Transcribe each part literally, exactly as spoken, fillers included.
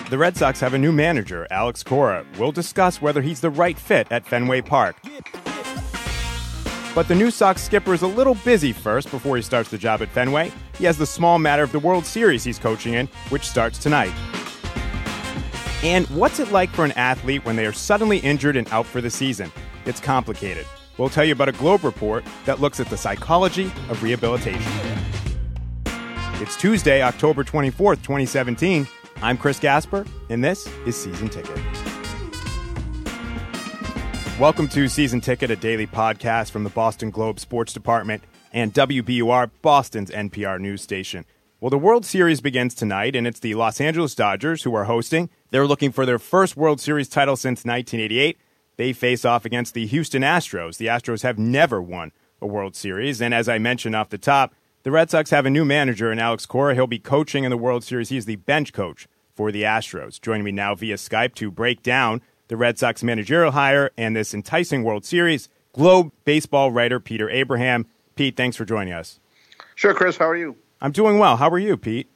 The Red Sox have a new manager, Alex Cora. We'll discuss whether he's the right fit at Fenway Park. But the new Sox skipper is a little busy first before he starts the job at Fenway. He has the small matter of the World Series he's coaching in, which starts tonight. And what's it like for an athlete when they are suddenly injured and out for the season? It's complicated. We'll tell you about a Globe report that looks at the psychology of rehabilitation. It's Tuesday, October twenty-fourth, twenty seventeen. I'm Chris Gasper, and this is Season Ticket. Welcome to Season Ticket, a daily podcast from the Boston Globe Sports Department and W B U R, Boston's N P R news station. Well, the World Series begins tonight, and it's the Los Angeles Dodgers who are hosting. They're looking for their first World Series title since nineteen eighty-eight. They face off against the Houston Astros. The Astros have never won a World Series, and as I mentioned off the top, the Red Sox have a new manager in Alex Cora. He'll be coaching in the World Series. He's the bench coach for the Astros. Joining me now via Skype to break down the Red Sox managerial hire and this enticing World Series, Globe baseball writer Peter Abraham. Pete, thanks for joining us. Sure, Chris. How are you? I'm doing well. How are you, Pete?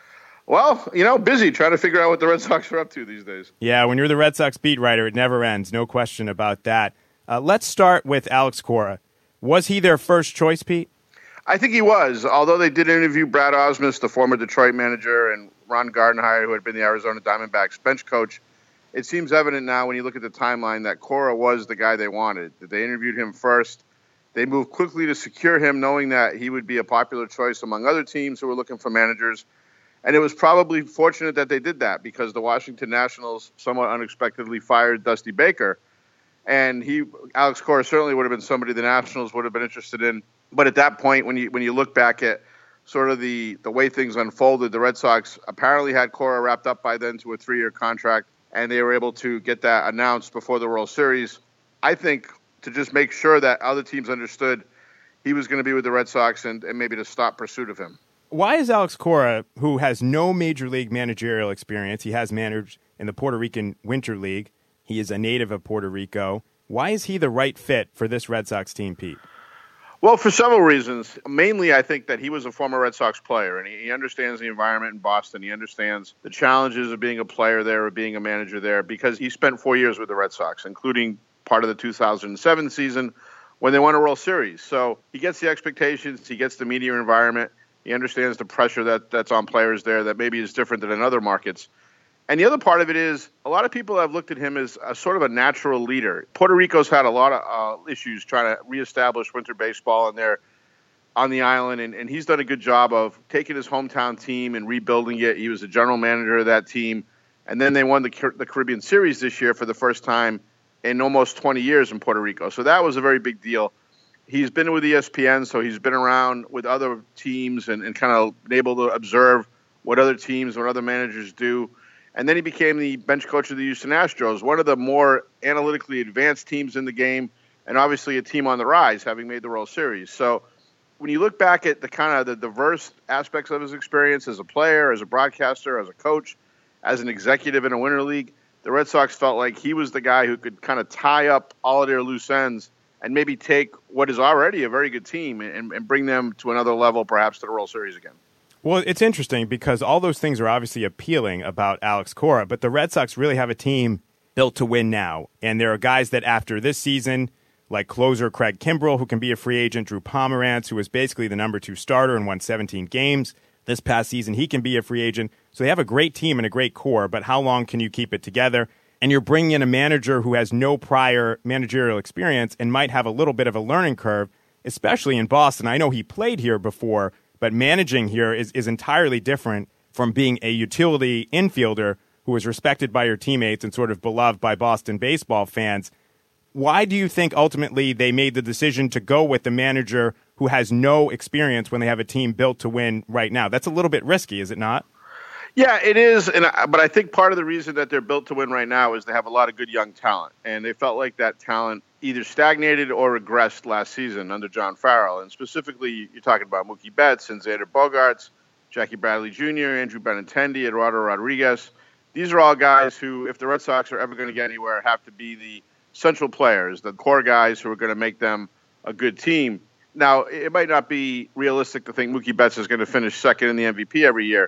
Well, you know, busy trying to figure out what the Red Sox are up to these days. Yeah, when you're the Red Sox beat writer, it never ends. No question about that. Uh, let's start with Alex Cora. Was he their first choice, Pete? I think he was, although they did interview Brad Osmus, the former Detroit manager, and Ron Gardenhire, who had been the Arizona Diamondbacks bench coach. It seems evident now when you look at the timeline that Cora was the guy they wanted, that they interviewed him first. They moved quickly to secure him, knowing that he would be a popular choice among other teams who were looking for managers. And it was probably fortunate that they did that because the Washington Nationals somewhat unexpectedly fired Dusty Baker. And he, Alex Cora certainly would have been somebody the Nationals would have been interested in. But at that point, when you when you look back at sort of the, the way things unfolded, the Red Sox apparently had Cora wrapped up by then to a three-year contract, and they were able to get that announced before the World Series. I think to just make sure that other teams understood he was going to be with the Red Sox and, and maybe to stop pursuit of him. Why is Alex Cora, who has no major league managerial experience, he has managed in the Puerto Rican Winter League, he is a native of Puerto Rico, why is he the right fit for this Red Sox team, Pete? Well, for several reasons. Mainly, I think that he was a former Red Sox player, and he, he understands the environment in Boston. He understands the challenges of being a player there or being a manager there because he spent four years with the Red Sox, including part of the two thousand seven season when they won a World Series. So he gets the expectations. He gets the media environment. He understands the pressure that, that's on players there that maybe is different than in other markets. And the other part of it is a lot of people have looked at him as a sort of a natural leader. Puerto Rico's had a lot of uh, issues trying to reestablish winter baseball and they're on the island, and, and he's done a good job of taking his hometown team and rebuilding it. He was the general manager of that team, and then they won the, the Caribbean Series this year for the first time in almost twenty years in Puerto Rico. So that was a very big deal. He's been with E S P N, so he's been around with other teams and, and kind of been able to observe what other teams, what other managers do. And then he became the bench coach of the Houston Astros, one of the more analytically advanced teams in the game, and obviously a team on the rise, having made the World Series. So when you look back at the kind of the diverse aspects of his experience as a player, as a broadcaster, as a coach, as an executive in a winter league, the Red Sox felt like he was the guy who could kind of tie up all of their loose ends and maybe take what is already a very good team and, and bring them to another level, perhaps to the World Series again. Well, it's interesting because all those things are obviously appealing about Alex Cora, but the Red Sox really have a team built to win now. And there are guys that after this season, like closer Craig Kimbrell, who can be a free agent, Drew Pomeranz, who was basically the number two starter and won seventeen games. This past season, he can be a free agent. So they have a great team and a great core, but how long can you keep it together? And you're bringing in a manager who has no prior managerial experience and might have a little bit of a learning curve, especially in Boston. I know he played here before, but managing here is, is entirely different from being a utility infielder who is respected by your teammates and sort of beloved by Boston baseball fans. Why do you think ultimately they made the decision to go with the manager who has no experience when they have a team built to win right now? That's a little bit risky, is it not? Yeah, it is. And but I think part of the reason that they're built to win right now is they have a lot of good young talent. And they felt like that talent either stagnated or regressed last season under John Farrell. And specifically, you're talking about Mookie Betts and Xander Bogaerts, Jackie Bradley Junior, Andrew Benintendi, Eduardo Rodriguez. These are all guys who, if the Red Sox are ever going to get anywhere, have to be the central players, the core guys who are going to make them a good team. Now, it might not be realistic to think Mookie Betts is going to finish second in the M V P every year,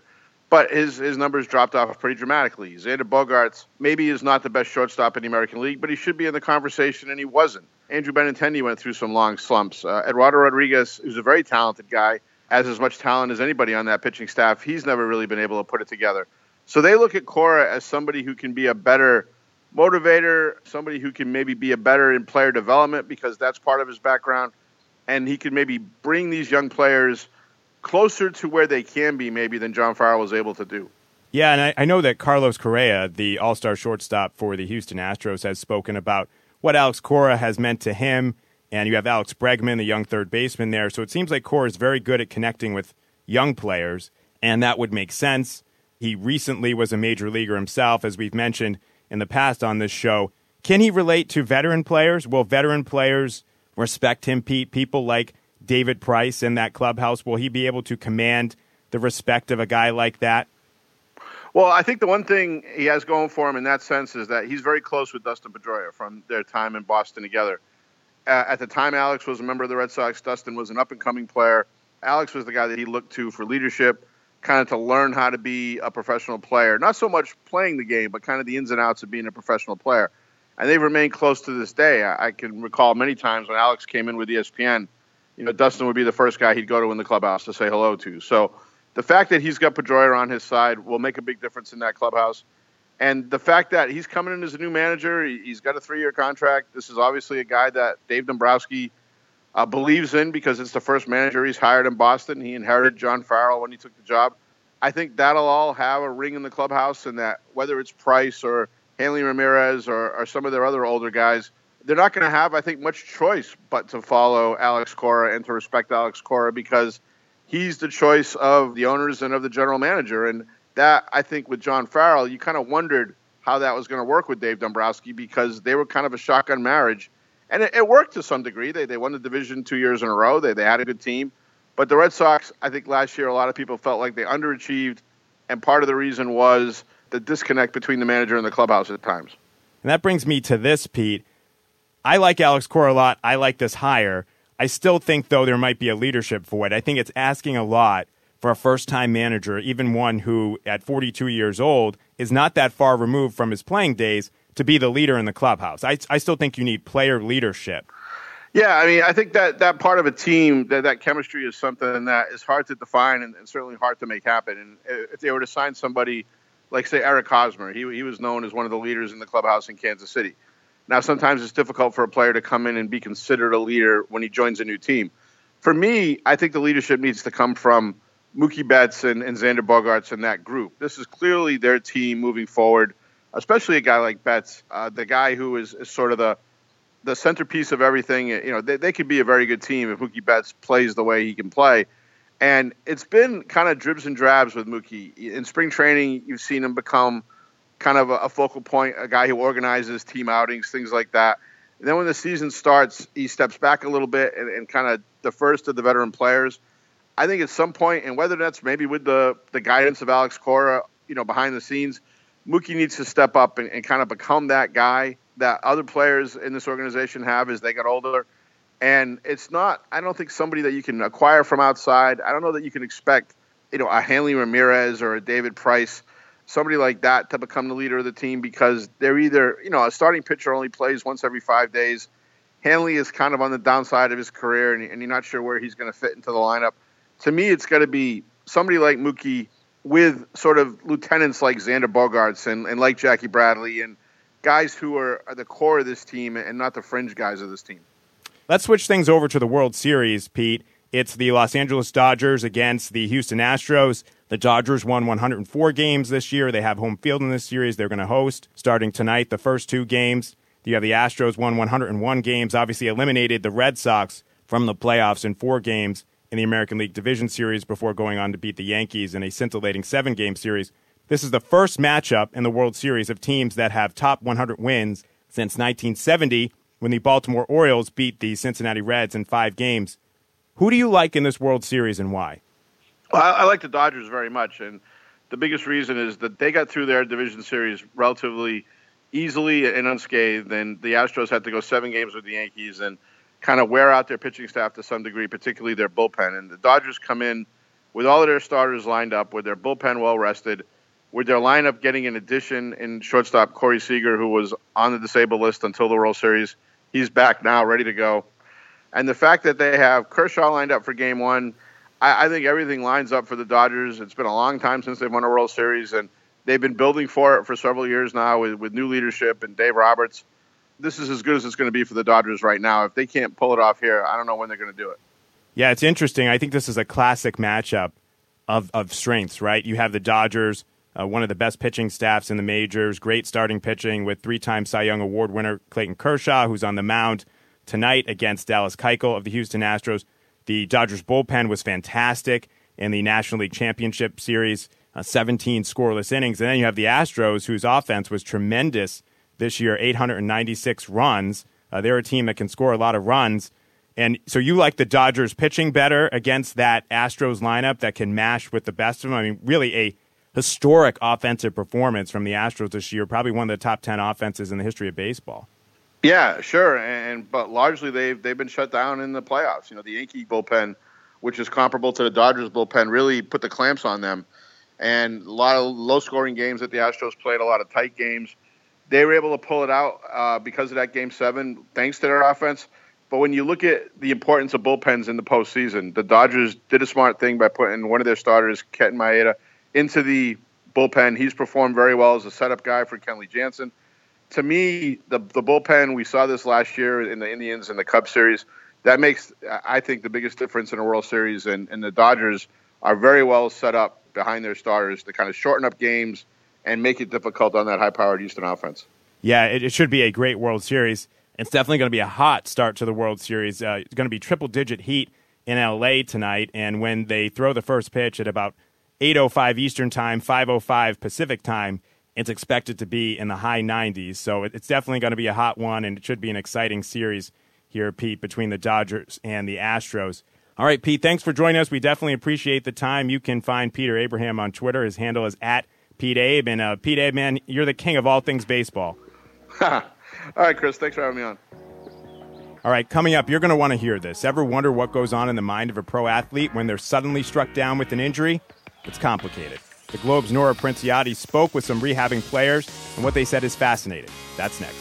but his, his numbers dropped off pretty dramatically. Xander Bogaerts maybe is not the best shortstop in the American League, but he should be in the conversation, and he wasn't. Andrew Benintendi went through some long slumps. Uh, Eduardo Rodriguez, who's a very talented guy, has as much talent as anybody on that pitching staff. He's never really been able to put it together. So they look at Cora as somebody who can be a better motivator, somebody who can maybe be a better in player development because that's part of his background. And he can maybe bring these young players closer to where they can be maybe than John Farrell was able to do. Yeah, and I, I know that Carlos Correa, the all-star shortstop for the Houston Astros, has spoken about what Alex Cora has meant to him. And you have Alex Bregman, the young third baseman there. So it seems like Cora is very good at connecting with young players, and that would make sense. He recently was a major leaguer himself, as we've mentioned in the past on this show. Can he relate to veteran players? Will veteran players respect him, Pete? People like David Price in that clubhouse, will he be able to command the respect of a guy like that? Well, I think the one thing he has going for him in that sense is that he's very close with Dustin Pedroia from their time in Boston together. Uh, at the time Alex was a member of the Red Sox, Dustin was an up-and-coming player. Alex was the guy that he looked to for leadership, kind of to learn how to be a professional player. Not so much playing the game, but kind of the ins and outs of being a professional player. And they've remained close to this day. I, I can recall many times when Alex came in with E S P N, you know, Dustin would be the first guy he'd go to in the clubhouse to say hello to. So the fact that he's got Pedroia on his side will make a big difference in that clubhouse. And the fact that he's coming in as a new manager, he's got a three-year contract. This is obviously a guy that Dave Dombrowski uh, believes in because it's the first manager he's hired in Boston. He inherited John Farrell when he took the job. I think that'll all have a ring in the clubhouse, and that whether it's Price or Hanley Ramirez or, or some of their other older guys, they're not going to have, I think, much choice but to follow Alex Cora and to respect Alex Cora because he's the choice of the owners and of the general manager. And that, I think, with John Farrell, you kind of wondered how that was going to work with Dave Dombrowski because they were kind of a shotgun marriage. And it, it worked to some degree. They they won the division two years in a row. They they had a good team. But the Red Sox, I think last year, a lot of people felt like they underachieved. And part of the reason was the disconnect between the manager and the clubhouse at times. And that brings me to this, Pete. I like Alex Cora a lot. I like this hire. I still think, though, there might be a leadership void. I think it's asking a lot for a first-time manager, even one who, at forty-two years old, is not that far removed from his playing days, to be the leader in the clubhouse. I, I still think you need player leadership. Yeah, I mean, I think that that part of a team, that, that chemistry is something that is hard to define and, and certainly hard to make happen. And if they were to sign somebody like, say, Eric Hosmer, he, he was known as one of the leaders in the clubhouse in Kansas City. Now, sometimes it's difficult for a player to come in and be considered a leader when he joins a new team. For me, I think the leadership needs to come from Mookie Betts and, and Xander Bogaerts and that group. This is clearly their team moving forward, especially a guy like Betts, uh, the guy who is, is sort of the the centerpiece of everything. You know, they, they could be a very good team if Mookie Betts plays the way he can play. And it's been kind of dribs and drabs with Mookie. In spring training, you've seen him become kind of a, a focal point, a guy who organizes team outings, things like that. And then when the season starts, he steps back a little bit and, and kind of defers to the veteran players. I think at some point, and whether that's maybe with the, the guidance of Alex Cora, you know, behind the scenes, Mookie needs to step up and, and kind of become that guy that other players in this organization have as they got older. And it's not, I don't think somebody that you can acquire from outside. I don't know that you can expect, you know, a Hanley Ramirez or a David Price, somebody like that to become the leader of the team because they're either, you know, a starting pitcher only plays once every five days. Hanley is kind of on the downside of his career, and, and you're not sure where he's going to fit into the lineup. To me, it's got to be somebody like Mookie with sort of lieutenants like Xander Bogaerts and, and like Jackie Bradley and guys who are, are the core of this team and not the fringe guys of this team. Let's switch things over to the World Series, Pete. It's the Los Angeles Dodgers against the Houston Astros. The Dodgers won one hundred four games this year. They have home field in this series. They're going to host starting tonight the first two games. You have the Astros won one hundred one games, obviously eliminated the Red Sox from the playoffs in four games in the American League Division Series before going on to beat the Yankees in a scintillating seven-game series. This is the first matchup in the World Series of teams that have top one hundred wins since nineteen seventy, when the Baltimore Orioles beat the Cincinnati Reds in five games. Who do you like in this World Series and why? Well, I, I like the Dodgers very much, and the biggest reason is that they got through their division series relatively easily and unscathed, and the Astros had to go seven games with the Yankees and kind of wear out their pitching staff to some degree, particularly their bullpen. And the Dodgers come in with all of their starters lined up, with their bullpen well rested, with their lineup getting an addition in shortstop Corey Seager, who was on the disabled list until the World Series. He's back now, ready to go. And the fact that they have Kershaw lined up for game one, I, I think everything lines up for the Dodgers. It's been a long time since they've won a World Series, and they've been building for it for several years now with, with new leadership and Dave Roberts. This is as good as it's going to be for the Dodgers right now. If they can't pull it off here, I don't know when they're going to do it. Yeah, it's interesting. I think this is a classic matchup of, of strengths, right? You have the Dodgers, uh, one of the best pitching staffs in the majors, great starting pitching with three-time Cy Young Award winner Clayton Kershaw, who's on the mound tonight against Dallas Keuchel of the Houston Astros. The Dodgers bullpen was fantastic in the National League Championship Series, uh, seventeen scoreless innings. And then you have the Astros, whose offense was tremendous this year, eight hundred ninety-six runs. Uh, they're a team that can score a lot of runs. And so you like the Dodgers pitching better against that Astros lineup that can mash with the best of them? I mean, really a historic offensive performance from the Astros this year, probably one of the top ten offenses in the history of baseball. Yeah, sure, and but largely they've they've been shut down in the playoffs. You know, the Yankee bullpen, which is comparable to the Dodgers bullpen, really put the clamps on them, and a lot of low-scoring games that the Astros played, a lot of tight games. They were able to pull it out uh, because of that Game Seven, thanks to their offense. But when you look at the importance of bullpens in the postseason, the Dodgers did a smart thing by putting one of their starters, Kenton Maeda, into the bullpen. He's performed very well as a setup guy for Kenley Jansen. To me, the the bullpen, we saw this last year in the Indians and the Cubs series, that makes, I think, the biggest difference in a World Series. And, and the Dodgers are very well set up behind their starters to kind of shorten up games and make it difficult on that high-powered Houston offense. Yeah, it, it should be a great World Series. It's definitely going to be a hot start to the World Series. Uh, it's going to be triple-digit heat in L A tonight, and when they throw the first pitch at about eight oh five Eastern Time, five oh five Pacific Time, it's expected to be in the high nineties. So it, it's definitely going to be a hot one, and it should be an exciting series here, Pete, between the Dodgers and the Astros. All right, Pete, thanks for joining us. We definitely appreciate the time. You can find Peter Abraham on Twitter. His handle is at Pete Abe. And uh, Pete Abe, man, you're the king of all things baseball. All right, Chris, thanks for having me on. All right, coming up, you're going to want to hear this. Ever wonder what goes on in the mind of a pro athlete when they're suddenly struck down with an injury? It's complicated. The Globe's Nora Princiotti spoke with some rehabbing players, and what they said is fascinating. That's next.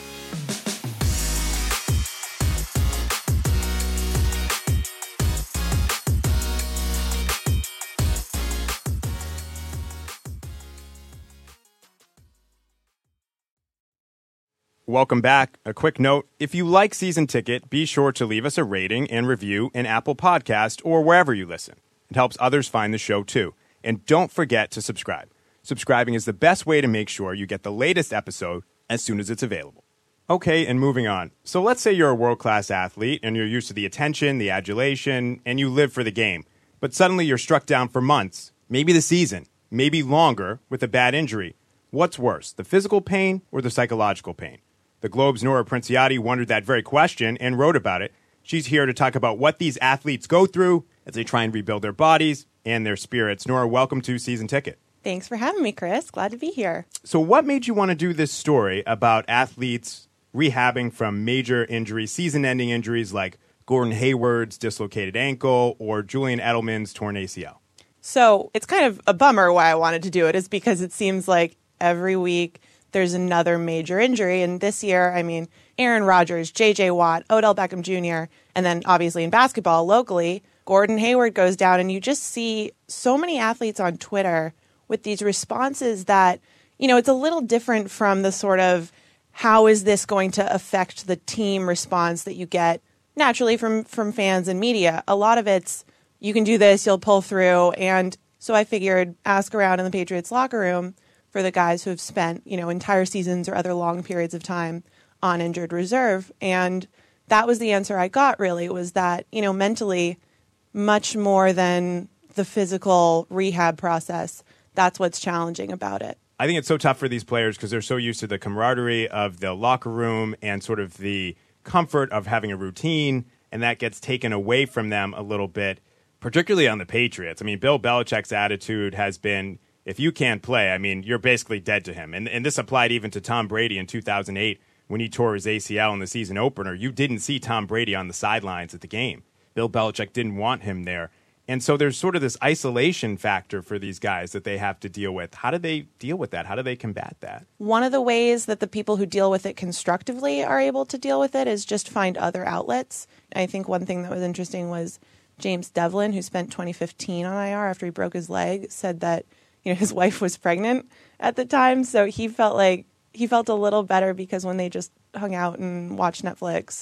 Welcome back. A quick note, if you like Season Ticket, be sure to leave us a rating and review in Apple Podcast or wherever you listen. It helps others find the show, too. And don't forget to subscribe. Subscribing is the best way to make sure you get the latest episode as soon as it's available. Okay, and moving on. So let's say you're a world-class athlete and you're used to the attention, the adulation, and you live for the game. But suddenly you're struck down for months, maybe the season, maybe longer, with a bad injury. What's worse, the physical pain or the psychological pain? The Globe's Nora Princiotti wondered that very question and wrote about it. She's here to talk about what these athletes go through as they try and rebuild their bodies and their spirits. Nora, welcome to Season Ticket. Thanks for having me, Chris. Glad to be here. So what made you want to do this story about athletes rehabbing from major injuries, season-ending injuries like Gordon Hayward's dislocated ankle or Julian Edelman's torn A C L? So it's kind of a bummer why I wanted to do it is because it seems like every week there's another major injury. And this year, I mean, Aaron Rodgers, J J Watt, Odell Beckham Junior, and then obviously in basketball locally, Gordon Hayward goes down. And you just see so many athletes on Twitter with these responses that, you know, it's a little different from the sort of how is this going to affect the team response that you get naturally from, from fans and media. A lot of it's, you can do this, you'll pull through. And so I figured ask around in the Patriots locker room for the guys who have spent, you know, entire seasons or other long periods of time on injured reserve. And that was the answer I got, really, was that, you know, mentally, much more than the physical rehab process, that's what's challenging about it. I think it's so tough for these players because they're so used to the camaraderie of the locker room and sort of the comfort of having a routine, and that gets taken away from them a little bit, particularly on the Patriots. I mean, Bill Belichick's attitude has been, if you can't play, I mean, you're basically dead to him. And, and this applied even to Tom Brady in two thousand eight when he tore his A C L in the season opener. You didn't see Tom Brady on the sidelines at the game. Bill Belichick didn't want him there. And so there's sort of this isolation factor for these guys that they have to deal with. How do they deal with that? How do they combat that? One of the ways that the people who deal with it constructively are able to deal with it is just find other outlets. I think one thing that was interesting was James Devlin, who spent twenty fifteen on I R after he broke his leg, said that, you know, his wife was pregnant at the time. So he felt like he felt a little better because when they just hung out and watched Netflix,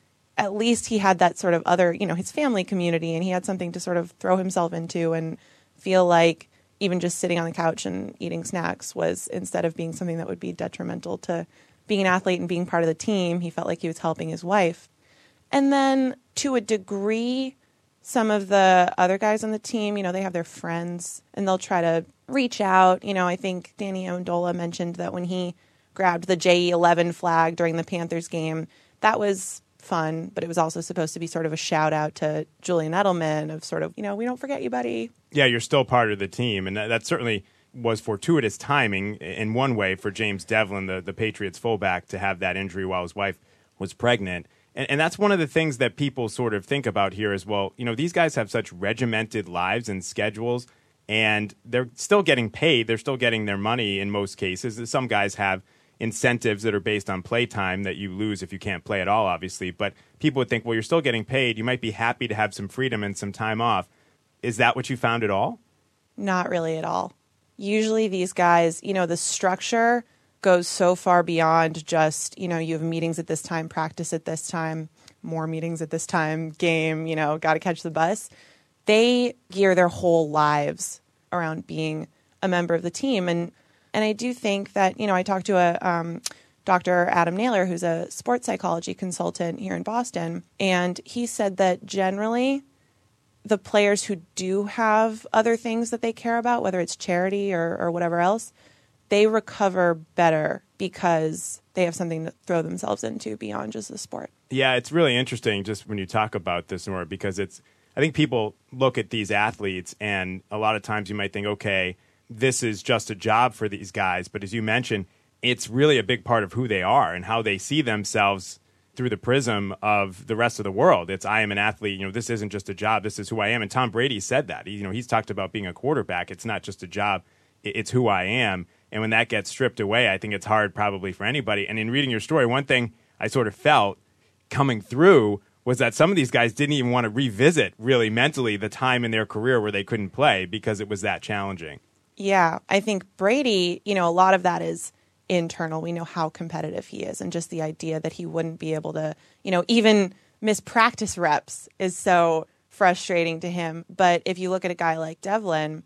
at least he had that sort of other, you know, his family community, and he had something to sort of throw himself into and feel like even just sitting on the couch and eating snacks was, instead of being something that would be detrimental to being an athlete and being part of the team, he felt like he was helping his wife. And then to a degree, some of the other guys on the team, you know, they have their friends and they'll try to reach out. You know, I think Danny Amendola mentioned that when he grabbed the J E eleven flag during the Panthers game, that was fun, but it was also supposed to be sort of a shout out to Julian Edelman of sort of, you know, we don't forget you, buddy. Yeah, you're still part of the team. And that, that certainly was fortuitous timing in one way for James Devlin, the, the Patriots fullback, to have that injury while his wife was pregnant. And, and that's one of the things that people sort of think about here as well. You know, these guys have such regimented lives and schedules, and they're still getting paid. They're still getting their money in most cases. Some guys have incentives that are based on play time that you lose if you can't play at all, obviously. But people would think, well, you're still getting paid. You might be happy to have some freedom and some time off. Is that what you found at all? Not really at all. Usually these guys, you know, the structure goes so far beyond just, you know, you have meetings at this time, practice at this time, more meetings at this time, game, you know, got to catch the bus. They gear their whole lives around being a member of the team. And And I do think that, you know, I talked to a um, Doctor Adam Naylor, who's a sports psychology consultant here in Boston, and he said that generally the players who do have other things that they care about, whether it's charity or, or whatever else, they recover better because they have something to throw themselves into beyond just the sport. Yeah, it's really interesting just when you talk about this, Nora, because it's, I think people look at these athletes and a lot of times you might think, okay, this is just a job for these guys. But as you mentioned, it's really a big part of who they are and how they see themselves through the prism of the rest of the world. It's, I am an athlete. You know, this isn't just a job. This is who I am. And Tom Brady said that. He, you know, he's talked about being a quarterback. It's not just a job. It's who I am. And when that gets stripped away, I think it's hard probably for anybody. And in reading your story, one thing I sort of felt coming through was that some of these guys didn't even want to revisit really mentally the time in their career where they couldn't play because it was that challenging. Yeah, I think Brady, you know, a lot of that is internal. We know how competitive he is, and just the idea that he wouldn't be able to, you know, even miss practice reps is so frustrating to him. But if you look at a guy like Devlin,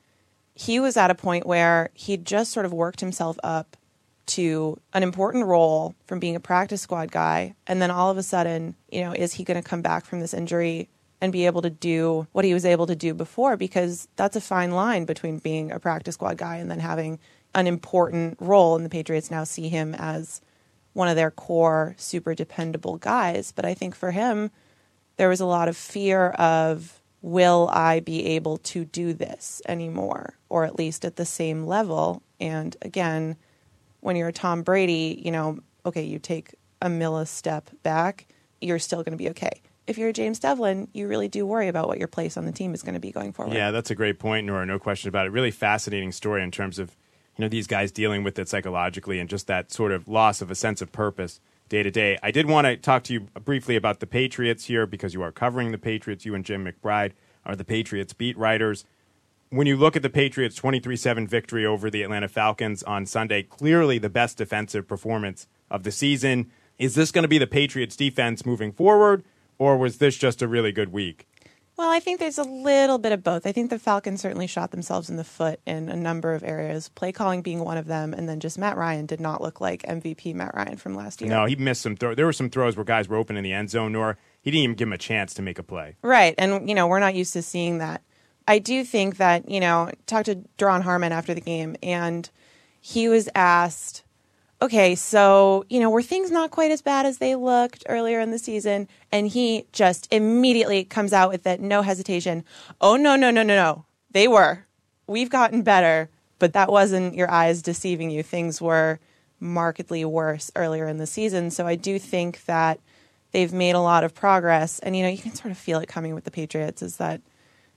he was at a point where he'd just sort of worked himself up to an important role from being a practice squad guy. And then all of a sudden, you know, is he going to come back from this injury and be able to do what he was able to do before? Because that's a fine line between being a practice squad guy and then having an important role. And the Patriots now see him as one of their core, super dependable guys. But I think for him, there was a lot of fear of, will I be able to do this anymore? Or at least at the same level. And again, when you're a Tom Brady, you know, okay, you take a millistep back, you're still going to be okay. If you're a James Devlin, you really do worry about what your place on the team is going to be going forward. Yeah, that's a great point, Nora. No question about it. Really fascinating story in terms of, you know, these guys dealing with it psychologically and just that sort of loss of a sense of purpose day to day. I did want to talk to you briefly about the Patriots here because you are covering the Patriots. You and Jim McBride are the Patriots beat writers. When you look at the Patriots' twenty-three seven victory over the Atlanta Falcons on Sunday, clearly the best defensive performance of the season. Is this going to be the Patriots' defense moving forward, or was this just a really good week? Well, I think there's a little bit of both. I think the Falcons certainly shot themselves in the foot in a number of areas, play calling being one of them, and then just Matt Ryan did not look like M V P Matt Ryan from last year. No, he missed some throws. There were some throws where guys were open in the end zone, nor he didn't even give him a chance to make a play. Right, and, you know, we're not used to seeing that. I do think that, you know, talked to Daron Harmon after the game, and he was asked, okay, so, you know, were things not quite as bad as they looked earlier in the season? And he just immediately comes out with that, no hesitation. Oh, no, no, no, no, no. They were. We've gotten better, but that wasn't your eyes deceiving you. Things were markedly worse earlier in the season. So I do think that they've made a lot of progress. And, you know, you can sort of feel it coming with the Patriots is that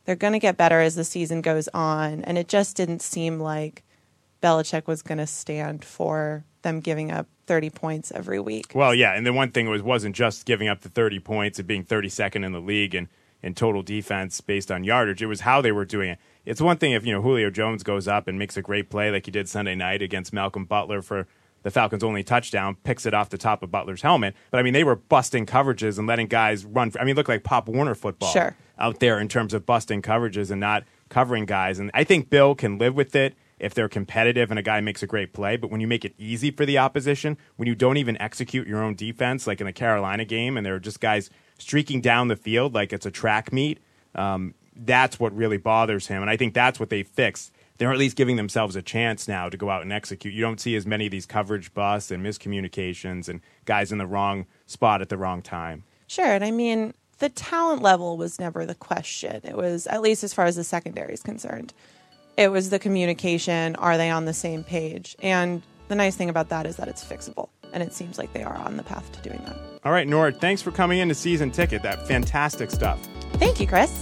They're going to get better as the season goes on. And it just didn't seem like Belichick was going to stand for them giving up thirty points every week. Well, yeah, and the one thing was, wasn't just giving up the thirty points and being thirty-second in the league and in total defense based on yardage. It was how they were doing it. It's one thing if, you know, Julio Jones goes up and makes a great play like he did Sunday night against Malcolm Butler for the Falcons' only touchdown, picks it off the top of Butler's helmet. But, I mean, they were busting coverages and letting guys run. For, I mean, it looked like Pop Warner football sure. out there in terms of busting coverages and not covering guys. And I think Bill can live with it if they're competitive and a guy makes a great play. But when you make it easy for the opposition, when you don't even execute your own defense, like in the Carolina game, and there are just guys streaking down the field like it's a track meet, um, that's what really bothers him. And I think that's what they fixed. They're at least giving themselves a chance now to go out and execute. You don't see as many of these coverage busts and miscommunications and guys in the wrong spot at the wrong time. Sure. And I mean, the talent level was never the question. It was, at least as far as the secondary is concerned, it was the communication. Are they on the same page? And the nice thing about that is that it's fixable. And it seems like they are on the path to doing that. All right, Nora, thanks for coming in to Season Ticket. That fantastic stuff. Thank you, Chris.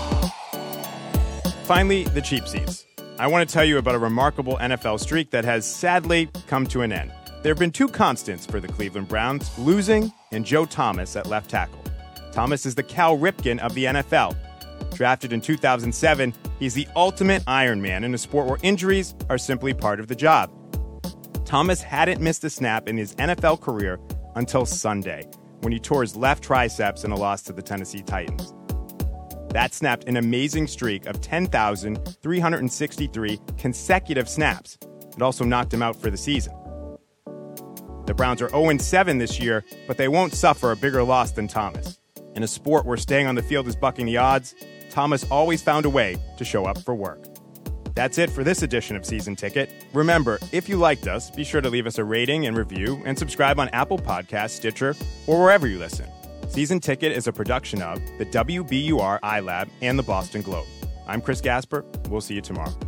Finally, the cheap seats. I want to tell you about a remarkable N F L streak that has sadly come to an end. There have been two constants for the Cleveland Browns, losing and Joe Thomas at left tackle. Thomas is the Cal Ripken of the N F L. Drafted in two thousand seven, he's the ultimate Iron Man in a sport where injuries are simply part of the job. Thomas hadn't missed a snap in his N F L career until Sunday, when he tore his left triceps in a loss to the Tennessee Titans. That snapped an amazing streak of ten thousand three hundred sixty-three consecutive snaps. It also knocked him out for the season. The Browns are oh and seven this year, but they won't suffer a bigger loss than Thomas. In a sport where staying on the field is bucking the odds, Thomas always found a way to show up for work. That's it for this edition of Season Ticket. Remember, if you liked us, be sure to leave us a rating and review and subscribe on Apple Podcasts, Stitcher, or wherever you listen. Season Ticket is a production of the W B U R iLab and the Boston Globe. I'm Chris Gasper. We'll see you tomorrow.